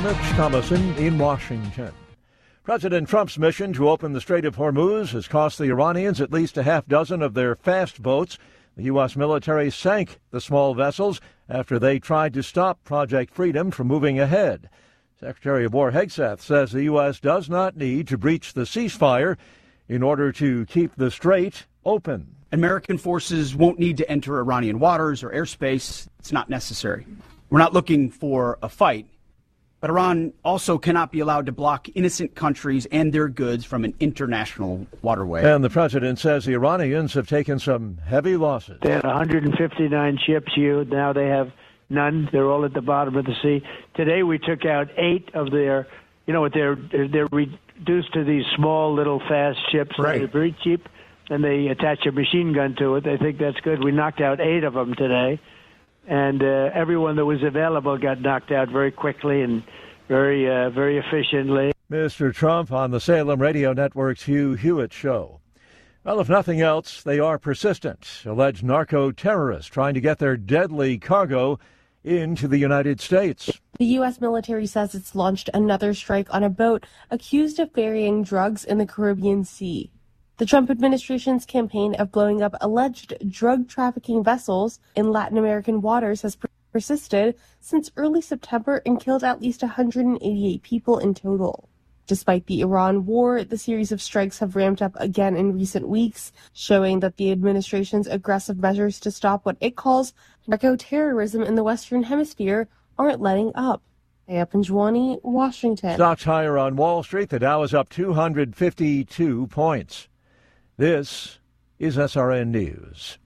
Mitch Thomason in Washington. President Trump's mission to open the Strait of Hormuz has cost the Iranians at least a half dozen of their fast boats. The U.S. military sank the small vessels after they tried to stop Project Freedom from moving ahead. Secretary of War Hegseth says the U.S. does not need to breach the ceasefire in order to keep the strait open. American forces won't need to enter Iranian waters or airspace. It's not necessary. We're not looking for a fight. But Iran also cannot be allowed to block innocent countries and their goods from an international waterway. And the president says the Iranians have taken some heavy losses. They had 159 ships. Now they have none. They're all at the bottom of the sea. Today we took out 8 of their, they're reduced to these small little fast ships. Right. They're very cheap, and they attach a machine gun to it. They think that's good. We knocked out 8 of them today. And everyone that was available got knocked out very quickly and very efficiently. Mr. Trump on the Salem Radio Network's Hugh Hewitt show. Well, if nothing else, they are persistent. Alleged narco-terrorists trying to get their deadly cargo into the United States. The U.S. military says it's launched another strike on a boat accused of ferrying drugs in the Caribbean Sea. The Trump administration's campaign of blowing up alleged drug trafficking vessels in Latin American waters has persisted since early September and killed at least 188 people in total. Despite the Iran war, the series of strikes have ramped up again in recent weeks, showing that the administration's aggressive measures to stop what it calls narco-terrorism in the Western Hemisphere aren't letting up. Aya Panjwani, Washington. Stocks higher on Wall Street. The Dow is up 252 points. This is SRN News.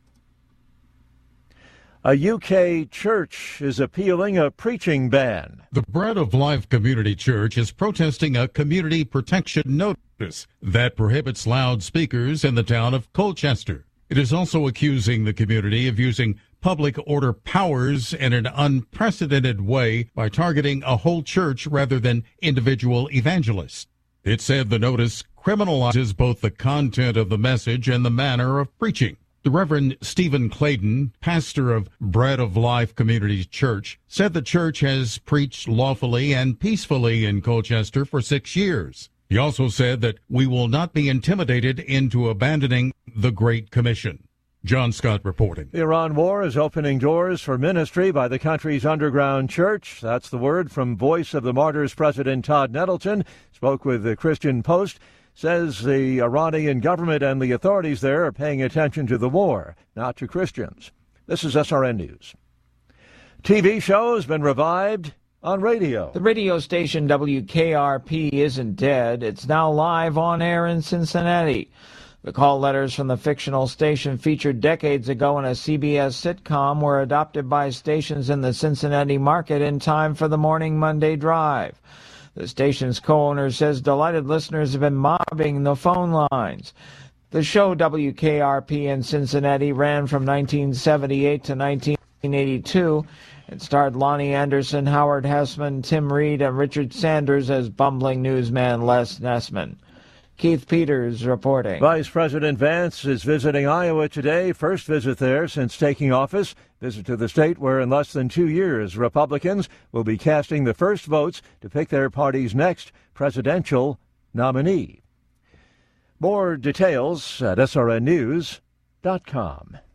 A UK church is appealing a preaching ban. The Bread of Life Community Church is protesting a community protection notice that prohibits loudspeakers in the town of Colchester. It is also accusing the community of using public order powers in an unprecedented way by targeting a whole church rather than individual evangelists. It said the notice criminalizes both the content of the message and the manner of preaching. The Reverend Stephen Clayton, pastor of Bread of Life Community Church, said the church has preached lawfully and peacefully in Colchester for 6 years. He also said that we will not be intimidated into abandoning the Great Commission. John Scott reporting. The Iran war is opening doors for ministry by the country's underground church. That's the word from Voice of the Martyrs President Todd Nettleton. Spoke with the Christian Post. Says the Iranian government and the authorities there are paying attention to the war, not to Christians. This is SRN News. TV show has been revived on radio. The radio station WKRP isn't dead. It's now live on air in Cincinnati. The call letters from the fictional station featured decades ago in a CBS sitcom were adopted by stations in the Cincinnati market in time for the morning Monday drive. The station's co-owner says delighted listeners have been mobbing the phone lines. The show WKRP in Cincinnati ran from 1978 to 1982. It starred Lonnie Anderson, Howard Hessman, Tim Reed, and Richard Sanders as bumbling newsman Les Nessman. Keith Peters reporting. Vice President Vance is visiting Iowa today. First visit there since taking office. Visit to the state where in less than 2 years, Republicans will be casting the first votes to pick their party's next presidential nominee. More details at srnnews.com.